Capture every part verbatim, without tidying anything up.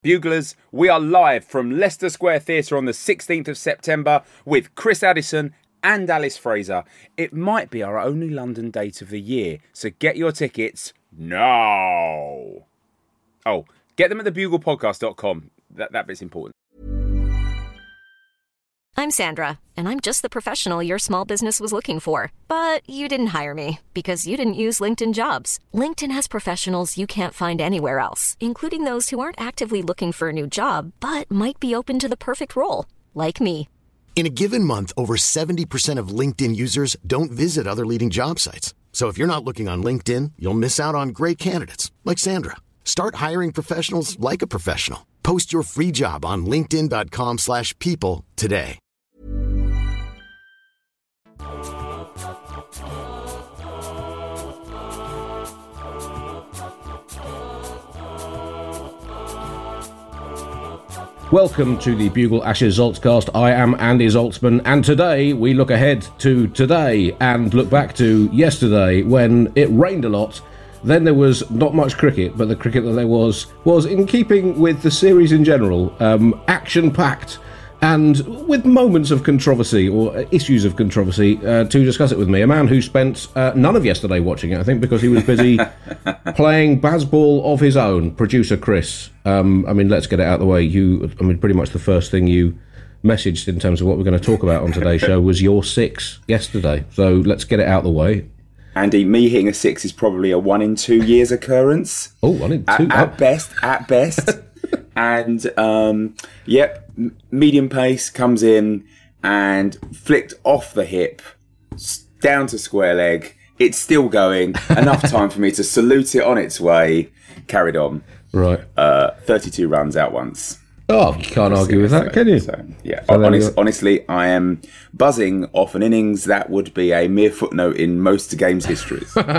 Buglers, we are live from Leicester Square Theatre on the sixteenth of September with Chris Addison and Alice Fraser. It might be our only London date of the year, so get your tickets now. Oh, get them at the bugle podcast dot com. That, that bit's important. I'm Sandra, and I'm just the professional your small business was looking for. But you didn't hire me because you didn't use LinkedIn Jobs. LinkedIn has professionals you can't find anywhere else, including those who aren't actively looking for a new job, but might be open to the perfect role, like me. In a given month, over seventy percent of LinkedIn users don't visit other leading job sites. So if you're not looking on LinkedIn, you'll miss out on great candidates, like Sandra. Start hiring professionals like a professional. Post your free job on linkedin dot com slash people today. Welcome to the Bugle Ashes Zoltzcast. I am Andy Zoltzman, and today we look ahead to today and look back to yesterday when it rained a lot. Then there was not much cricket, but the cricket that there was was in keeping with the series in general, um, action-packed, and with moments of controversy, or issues of controversy, uh, to discuss it with me. A man who spent uh, none of yesterday watching it, I think, because he was busy playing baseball of his own. Producer Chris, um, I mean, let's get it out of the way. You, I mean, pretty much the first thing you messaged in terms of what we're going to talk about on today's show was your six yesterday. So let's get it out of the way. Andy, me hitting a six is probably a one in two years occurrence. Oh, one in two? At, at best, at best. And, um, yep, medium pace comes in and flicked off the hip, down to square leg. It's still going. Enough time for me to salute it on its way. Carried on. Right. Uh, thirty-two runs out once. Oh, you can't argue with that, so, can you? So, yeah, So honest, honestly, I am buzzing off an innings that would be a mere footnote in most games' histories. Well,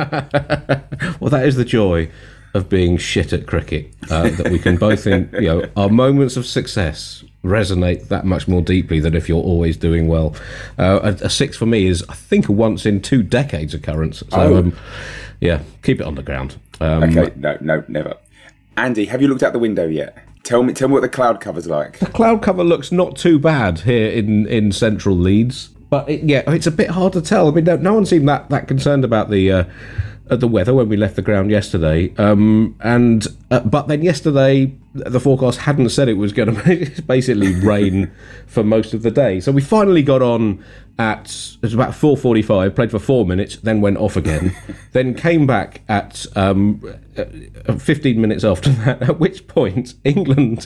that is the joy of being shit at cricket, uh, that we can both, in, you know, our moments of success resonate that much more deeply than if you're always doing well. Uh, a, a six for me is, I think, a once in two decades occurrence. So, oh. um, yeah, keep it on the ground. Um, okay, no, no, never. Andy, have you looked out the window yet? Tell me, tell me what the cloud cover's like. The cloud cover looks not too bad here in, in central Leeds, but it, yeah, it's a bit hard to tell. I mean, no, no one seemed that, that concerned about the uh, the weather when we left the ground yesterday. Um, and uh, but then yesterday, the forecast hadn't said it was going to basically rain for most of the day. So we finally got on at, it was about four forty-five, played for four minutes, then went off again, then came back at um, fifteen minutes after that, at which point England,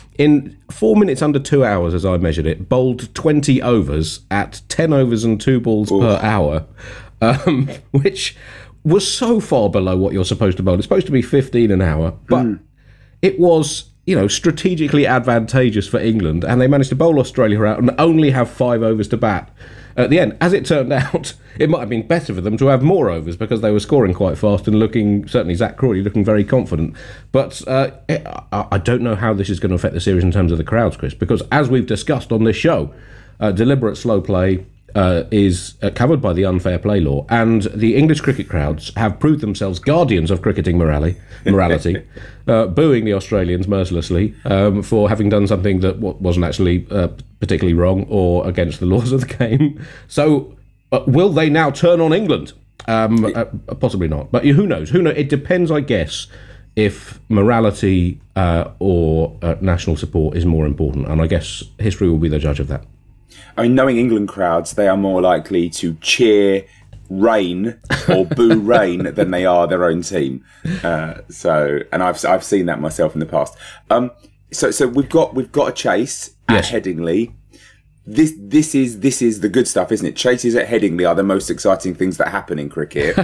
in four minutes under two hours as I measured it, bowled twenty overs at ten overs and two balls Ooh. per hour, um, which was so far below what you're supposed to bowl. It's supposed to be fifteen an hour, but mm. it was, you know, strategically advantageous for England, and they managed to bowl Australia out and only have five overs to bat at the end. As it turned out, it might have been better for them to have more overs because they were scoring quite fast and looking, certainly Zach Crawley, looking very confident. But uh, it, I, I don't know how this is going to affect the series in terms of the crowds, Chris, because as we've discussed on this show, uh, deliberate slow play Uh, is uh, covered by the unfair play law, and the English cricket crowds have proved themselves guardians of cricketing morality, morality uh, booing the Australians mercilessly um, for having done something that w- wasn't actually uh, particularly wrong or against the laws of the game. So uh, will they now turn on England? Um, uh, possibly not, but who knows? Who knows? It depends, I guess, if morality uh, or uh, national support is more important, and I guess history will be the judge of that. I mean, knowing England crowds, they are more likely to cheer rain or boo rain than they are their own team. Uh, so, and I've I've seen that myself in the past. Um, so so we've got we've got a chase at yes. Headingley. This this is this is the good stuff, isn't it? Chases at Headingley are the most exciting things that happen in cricket.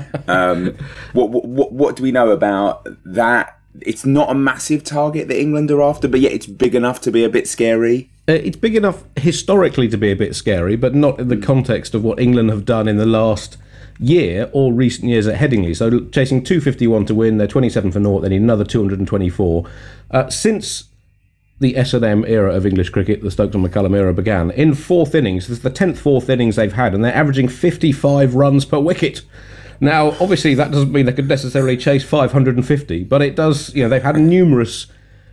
um, what, what what do we know about that? It's not a massive target that England are after, but yet it's big enough to be a bit scary. Uh, it's big enough historically to be a bit scary, but not in the context of what England have done in the last year or recent years at Headingley. So chasing two fifty-one to win, they're twenty-seven for naught, they need another two hundred twenty-four. Uh, since the S and M era of English cricket, the Stokes and McCullum era, began, in fourth innings, this is the tenth fourth innings they've had, and they're averaging fifty-five runs per wicket. Now, obviously, that doesn't mean they could necessarily chase five hundred fifty, but it does, you know, they've had numerous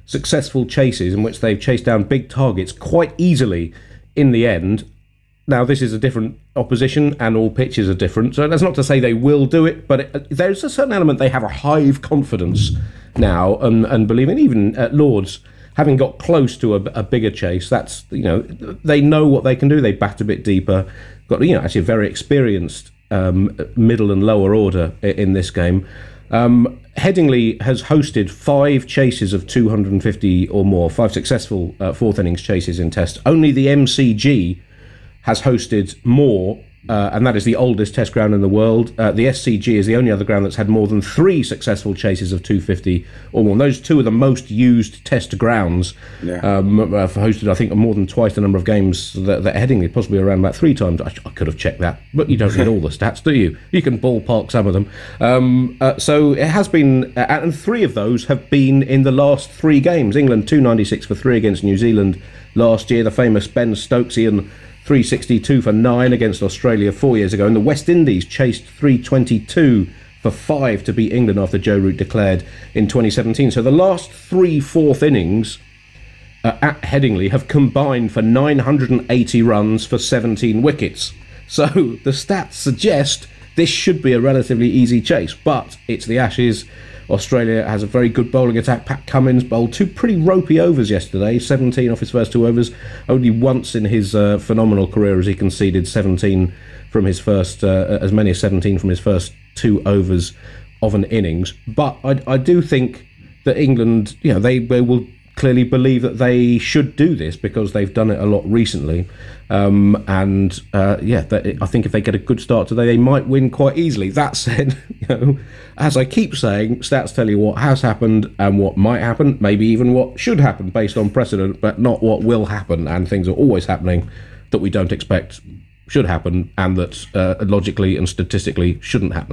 successful chases in which they've chased down big targets quite easily in the end. Now, this is a different opposition and all pitches are different, so that's not to say they will do it, but it, there's a certain element they have a hive confidence now, and, and believing even at Lords, having got close to a, a bigger chase, that's, you know, they know what they can do. They bat a bit deeper, got, you know, actually a very experienced um, middle and lower order in this game. Um, Headingley has hosted five chases of two hundred fifty or more, five successful uh, fourth innings chases in Test. Only the M C G has hosted more, uh, and that is the oldest Test ground in the world. Uh, the S C G is the only other ground that's had more than three successful chases of two fifty or more. And those two are the most used Test grounds. Yeah. Um, have hosted, I think, more than twice the number of games that, that Headingley, possibly around about three times. I, I could have checked that, but you don't need all the stats, do you? You can ballpark some of them. Um, uh, so it has been, uh, and three of those have been in the last three games. England two ninety-six for three against New Zealand last year. The famous Ben Stokesian three sixty-two for nine against Australia four years ago, and the West Indies chased three twenty-two for five to beat England after Joe Root declared in twenty seventeen. So the last three fourth innings uh, at Headingley have combined for nine hundred eighty runs for seventeen wickets. So the stats suggest this should be a relatively easy chase, but it's the Ashes. Australia has a very good bowling attack. Pat Cummins bowled two pretty ropey overs yesterday, seventeen off his first two overs. Only once in his uh, phenomenal career has he conceded seventeen from his first, uh, as many as seventeen from his first two overs of an innings. But I, I do think that England, you know, they, they will clearly believe that they should do this because they've done it a lot recently. Um, and uh, yeah, that, I think if they get a good start today, they might win quite easily. That said, you know, as I keep saying, stats tell you what has happened and what might happen, maybe even what should happen based on precedent, but not what will happen. And things are always happening that we don't expect should happen and that uh, logically and statistically shouldn't happen.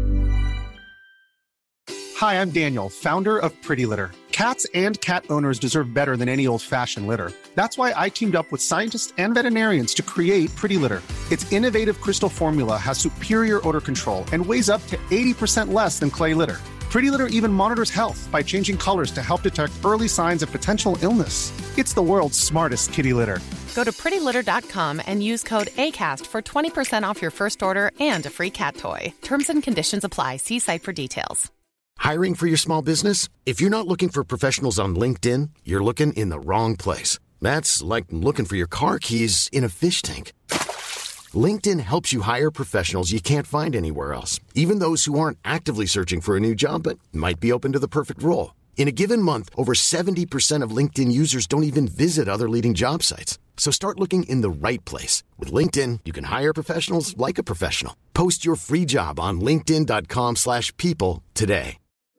Hi, I'm Daniel, founder of Pretty Litter. Cats and cat owners deserve better than any old-fashioned litter. That's why I teamed up with scientists and veterinarians to create Pretty Litter. Its innovative crystal formula has superior odor control and weighs up to eighty percent less than clay litter. Pretty Litter even monitors health by changing colors to help detect early signs of potential illness. It's the world's smartest kitty litter. Go to pretty litter dot com and use code ACAST for twenty percent off your first order and a free cat toy. Terms and conditions apply. See site for details. Hiring for your small business? If you're not looking for professionals on LinkedIn, you're looking in the wrong place. That's like looking for your car keys in a fish tank. LinkedIn helps you hire professionals you can't find anywhere else, even those who aren't actively searching for a new job but might be open to the perfect role. In a given month, over seventy percent of LinkedIn users don't even visit other leading job sites. So start looking in the right place. With LinkedIn, you can hire professionals like a professional. Post your free job on linkedin dot com slash people today.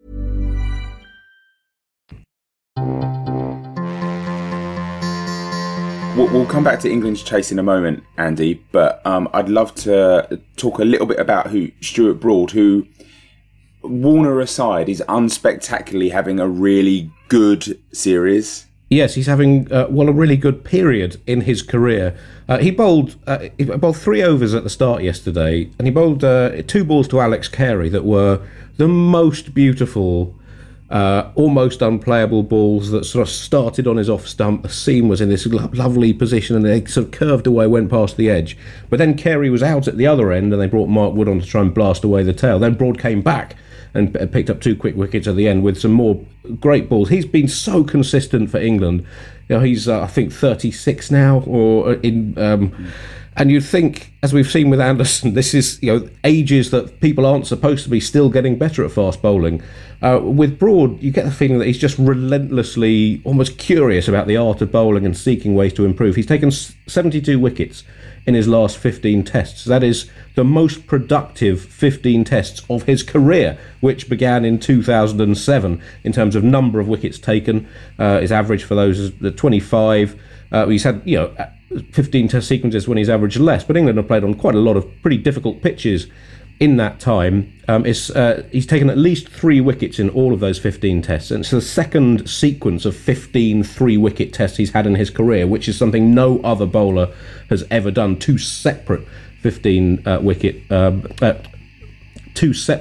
We'll come back to England's chase in a moment, Andy, but um, I'd love to talk a little bit about who Stuart Broad, who, Warner aside, is unspectacularly having a really good series. Yes, he's having, uh, well, a really good period in his career. Uh, he bowled uh, he bowled three overs at the start yesterday, and he bowled uh, two balls to Alex Carey that were the most beautiful, Uh, almost unplayable balls that sort of started on his off stump. The seam was in this lo- lovely position and they sort of curved away, went past the edge. But then Carey was out at the other end and they brought Mark Wood on to try and blast away the tail. Then Broad came back and p- picked up two quick wickets at the end with some more great balls. He's been so consistent for England. You know, he's, uh, I think, thirty-six now, or in... Um, And you'd think, as we've seen with Anderson, this is, you know, ages that people aren't supposed to be still getting better at fast bowling. Uh, with Broad, you get the feeling that he's just relentlessly, almost curious about the art of bowling and seeking ways to improve. He's taken seventy-two wickets in his last fifteen tests. That is the most productive fifteen tests of his career, which began in two thousand seven in terms of number of wickets taken. Uh, his average for those is the twenty-five. Uh, he's had, you know, fifteen test sequences when he's averaged less, but England have played on quite a lot of pretty difficult pitches in that time. Um, it's, uh, he's taken at least three wickets in all of those fifteen tests, and it's the second sequence of fifteen three-wicket tests he's had in his career, which is something no other bowler has ever done. Two separate fifteen uh, wicket, um, uh, two separate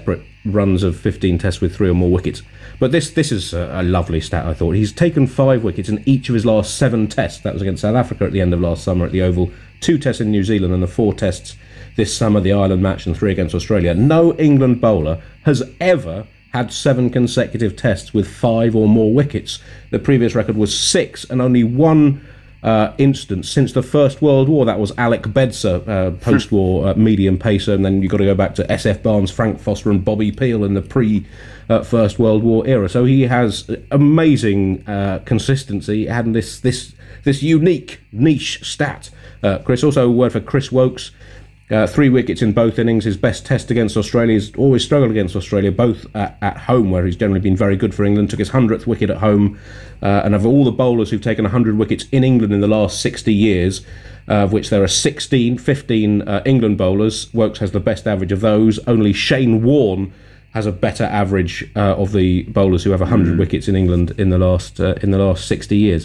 runs of fifteen tests with three or more wickets. But this this is a, a lovely stat, I thought. He's taken five wickets in each of his last seven tests. That was against South Africa at the end of last summer at the Oval, two tests in New Zealand and the four tests this summer, the Ireland match, and three against Australia. No England bowler has ever had seven consecutive tests with five or more wickets. The previous record was six, and only one uh, instance since the First World War. That was Alec Bedser, uh, post-war uh, medium pacer, and then you've got to go back to S F Barnes, Frank Foster and Bobby Peel in the pre-First uh, World War era. So he has amazing uh, consistency and this this this unique niche stat. Uh, Chris, also a word for Chris Woakes. Uh, three wickets in both innings. His best test against Australia. He's always struggled against Australia, both at, at home, where he's generally been very good for England. Took his hundredth wicket at home. Uh, and of all the bowlers who've taken one hundred wickets in England in the last sixty years, uh, of which there are sixteen, fifteen uh, England bowlers, Woakes has the best average of those. Only Shane Warne has a better average uh, of the bowlers who have one hundred mm. wickets in England in the last uh, in the last sixty years.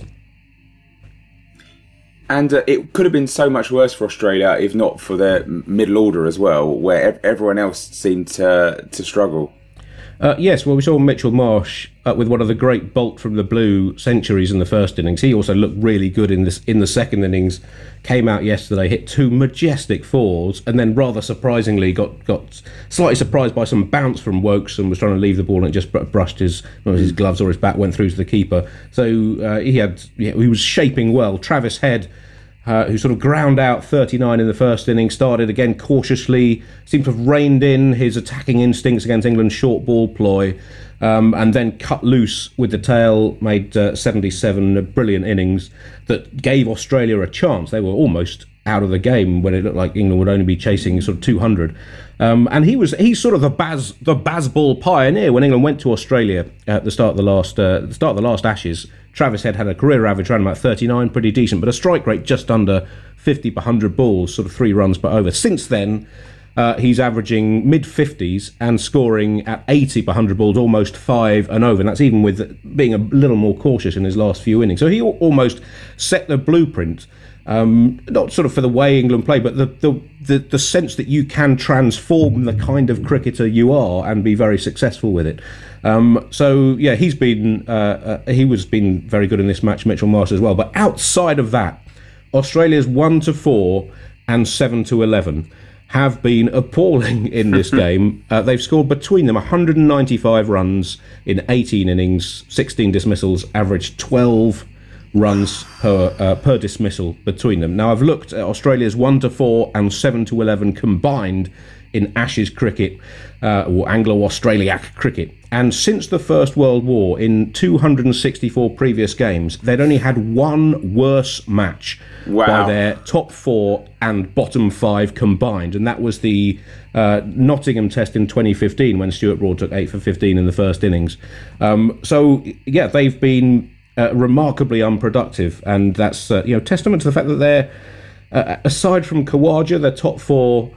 And uh, it could have been so much worse for Australia if not for their middle order as well, where ev- everyone else seemed to to struggle. Uh, yes, well, we saw Mitchell Marsh uh, with one of the great Bolt from the Blue centuries in the first innings. He also looked really good in this in the second innings. Came out yesterday, hit two majestic fours, and then rather surprisingly got, got slightly surprised by some bounce from Woakes and was trying to leave the ball and it just brushed his well, his gloves or his bat, went through to the keeper. So uh, he had yeah, he was shaping well. Travis Head, Uh, who sort of ground out thirty-nine in the first inning, started again cautiously, seemed to have reined in his attacking instincts against England's short ball ploy, um, and then cut loose with the tail, made uh, seventy-seven brilliant innings that gave Australia a chance. They were almost out of the game when it looked like England would only be chasing sort of two hundred. Um, and he was he's sort of the Baz the Bazball pioneer when England went to Australia at the start of the last uh, the start of the last Ashes. Travis Head had a career average around about thirty-nine, pretty decent, but a strike rate just under fifty per one hundred balls, sort of three runs per over. Since then, uh, he's averaging mid-fifties and scoring at eighty per one hundred balls, almost five and over, and that's even with being a little more cautious in his last few innings. So he almost set the blueprint, um, not sort of for the way England play, but the, the, the, the sense that you can transform the kind of cricketer you are and be very successful with it. Um, so yeah, he's been uh, uh, he was been very good in this match, Mitchell Marsh as well. But outside of that, Australia's one to four and seven to eleven have been appalling in this game. Uh, they've scored between them one hundred ninety-five runs in eighteen innings, sixteen dismissals, averaged twelve runs per uh, per dismissal between them. Now I've looked at Australia's one to four and seven to eleven combined in Ashes cricket, uh, or Anglo-Australiac cricket. And since the First World War, in two hundred sixty-four previous games, they'd only had one worse match wow. by their top four and bottom five combined. And that was the uh, Nottingham Test in twenty fifteen, when Stuart Broad took eight for fifteen in the first innings. Um, so, yeah, they've been uh, remarkably unproductive. And that's uh, you know testament to the fact that they're, uh, aside from Khawaja, their top four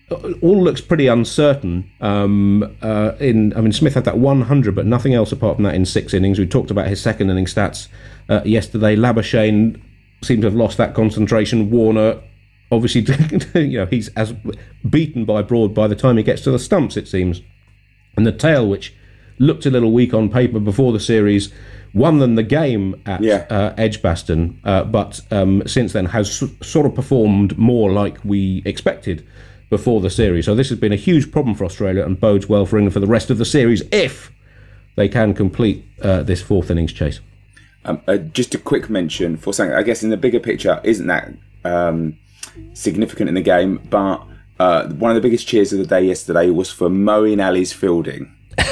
all looks pretty uncertain. Um, uh, in I mean, Smith had that one hundred, but nothing else apart from that in six innings. We talked about his second inning stats uh, yesterday. Labuschagne seemed to have lost that concentration. Warner, obviously, you know, he's as beaten by Broad by the time he gets to the stumps, it seems. And the tail, which looked a little weak on paper before the series, won them the game at yeah. uh, Edgbaston, uh, but um, since then has s- sort of performed more like we expected before the series. So this has been a huge problem for Australia and bodes well for England for the rest of the series if they can complete uh, this fourth innings chase. Um, uh, just a quick mention for something, I guess in the bigger picture, isn't that um, significant in the game, but uh, one of the biggest cheers of the day yesterday was for Moeen Ali's fielding.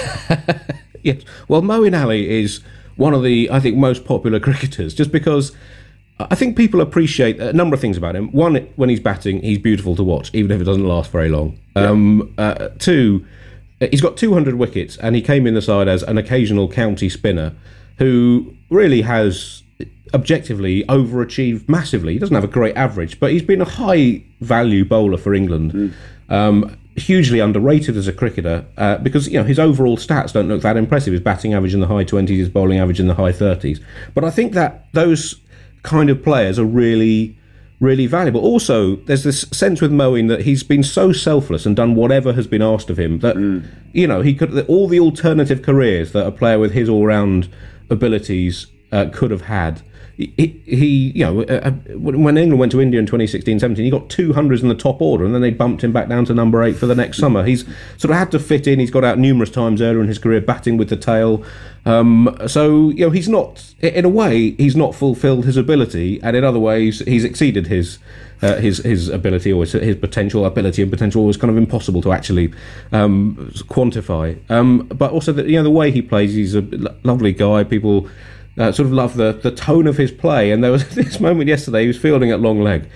Yes, well, Moeen Ali is one of the, I think, most popular cricketers, just because I think people appreciate a number of things about him. One, when he's batting, he's beautiful to watch, even if it doesn't last very long. Yeah. Um, uh, two, he's got two hundred wickets, and he came in the side as an occasional county spinner who really has objectively overachieved massively. He doesn't have a great average, but he's been a high-value bowler for England. Mm. Um, hugely underrated as a cricketer uh, because you know his overall stats don't look that impressive. His batting average in the high twenties, his bowling average in the high thirties. But I think that those kind of players are really really valuable. Also, there's this sense with Moeen that he's been so selfless and done whatever has been asked of him that, mm. you know, he could all the alternative careers that a player with his all-round abilities uh, could have had. He, he, you know, uh, when England went to India in twenty sixteen seventeen, he got two hundreds in the top order, and then they bumped him back down to number eight for the next summer. He's sort of had to fit in. He's got out numerous times earlier in his career, batting with the tail. Um, so, you know, he's not, in a way, he's not fulfilled his ability, and in other ways, he's exceeded his uh, his his ability, or his, his potential. Ability and potential was kind of impossible to actually um, quantify. Um, but also, the, you know, the way he plays, he's a lovely guy. People Uh, sort of love the, the tone of his play, and there was this moment yesterday he was fielding at long leg,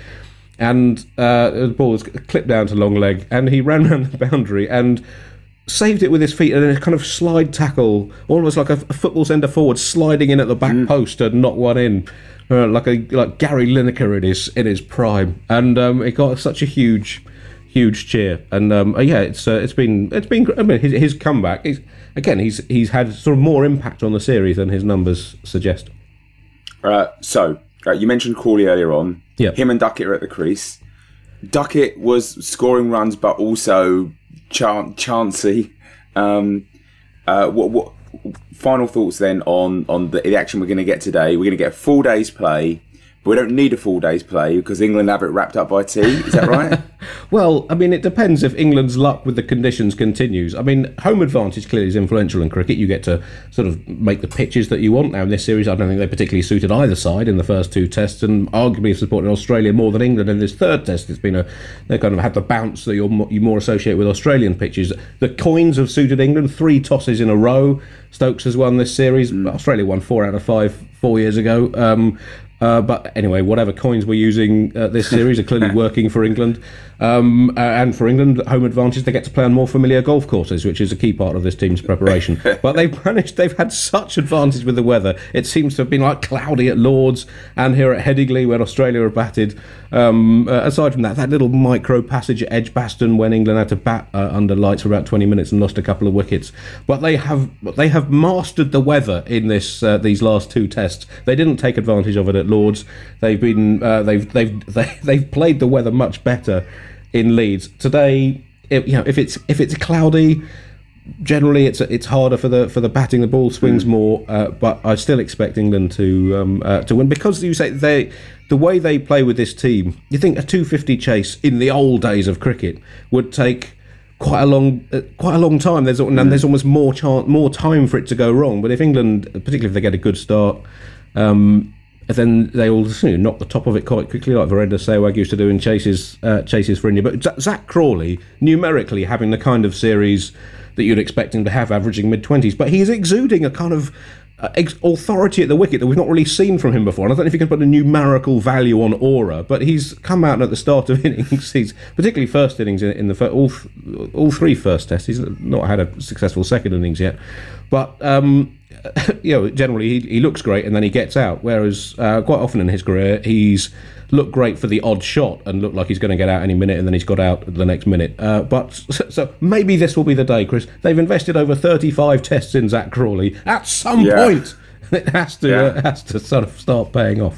and uh, the ball was clipped down to long leg, and he ran around the boundary and saved it with his feet and a kind of slide tackle, almost like a, a football centre forward sliding in at the back mm. post to knock one in, uh, like a like Gary Lineker in his in his prime, and um, it got such a huge. Huge cheer, and um, yeah, it's uh, it's been it's been. I mean, his, his comeback is again. He's he's had sort of more impact on the series than his numbers suggest. Uh, so uh, you mentioned Crawley earlier on. Yeah, him and Duckett are at the crease. Duckett was scoring runs, but also chan- chancy. Um, uh, what what final thoughts then on on the, the action we're going to get today? We're going to get a full day's play. But we don't need a full day's play because England have it wrapped up by tea. Is that right? Well, I mean, it depends if England's luck with the conditions continues. I mean, home advantage clearly is influential in cricket. You get to sort of make the pitches that you want. Now, in this series, I don't think they particularly suited either side in the first two tests, and arguably have supported Australia more than England in this third test. It's been a they kind of had the bounce that you're more, you more associate with Australian pitches. The coins have suited England. Three tosses in a row. Stokes has won this series. Mm. Australia won four out of five four years ago. Um, Uh, but anyway, whatever coins we're using uh, this series are clearly working for England. Um, uh, and for England, home advantage, they get to play on more familiar golf courses, which is a key part of this team's preparation. But they've managed, they've had such advantage with the weather. It seems to have been like cloudy at Lords and here at Headingley, where Australia are batted. Um, uh, aside from that, that little micro passage at Edgbaston when England had to bat uh, under lights for about twenty minutes and lost a couple of wickets. But they have they have mastered the weather in this uh, these last two tests. They didn't take advantage of it at Lords. They've been uh, they've they've they, they've played the weather much better in Leeds today. It, you know, if it's if it's cloudy, generally it's it's harder for the for the batting. The ball swings mm. more, uh, but I still expect England to um, uh, to win because you say they the way they play with this team. You think a two fifty chase in the old days of cricket would take quite a long uh, quite a long time. There's mm. and there's almost more chance more time for it to go wrong. But if England, particularly if they get a good start, um, then they will you know, knock the top of it quite quickly, like Virendra Sehwag used to do in chases uh, chases for India. But Zach Crawley, numerically having the kind of series that you'd expect him to have, averaging mid-twenties, but he's exuding a kind of uh, ex- authority at the wicket that we've not really seen from him before. And I don't know if you can put a numerical value on aura, but he's come out at the start of innings, he's particularly first innings in, in the fir- all th- all three first tests. He's not had a successful second innings yet, but um, you know, generally he, he looks great and then he gets out. Whereas uh, quite often in his career, he's looked great for the odd shot and looked like he's going to get out any minute, and then he's got out the next minute. Uh, but so, so maybe this will be the day, Chris. They've invested over thirty-five tests in Zach Crawley. At some yeah. point, it has to yeah. uh, has to sort of start paying off.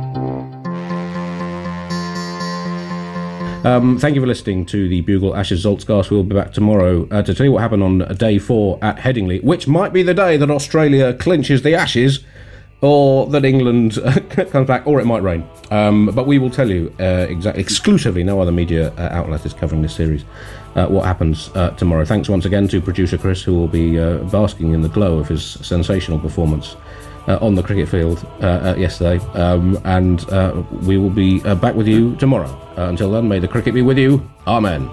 Um, thank you for listening to the Bugle Ashes Zoltzcast. We'll be back tomorrow uh, to tell you what happened on day four at Headingley, which might be the day that Australia clinches the Ashes, or that England comes back, or it might rain. Um, but we will tell you uh, exactly, exclusively, no other media uh, outlet is covering this series, uh, what happens uh, tomorrow. Thanks once again to producer Chris, who will be uh, basking in the glow of his sensational performance uh, on the cricket field uh, uh, yesterday. Um, and uh, we will be uh, back with you tomorrow. Uh, until then, may the cricket be with you. Amen.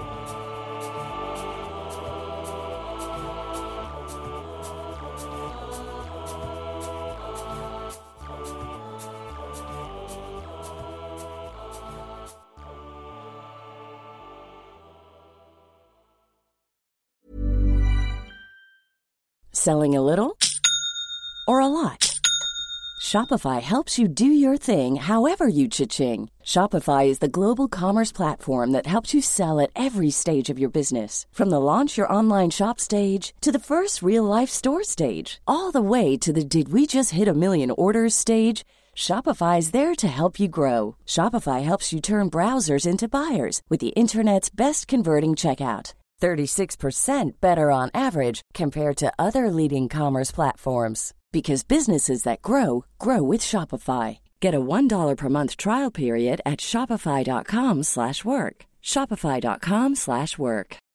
Selling a little or a lot? Shopify helps you do your thing however you cha-ching. Shopify is the global commerce platform that helps you sell at every stage of your business. From the launch your online shop stage to the first real life store stage, all the way to the did we just hit a million orders stage. Shopify is there to help you grow. Shopify helps you turn browsers into buyers with the internet's best converting checkout. thirty-six percent better on average compared to other leading commerce platforms. Because businesses that grow, grow with Shopify. Get a one dollar per month trial period at shopify.com slash work. Shopify.com slash work.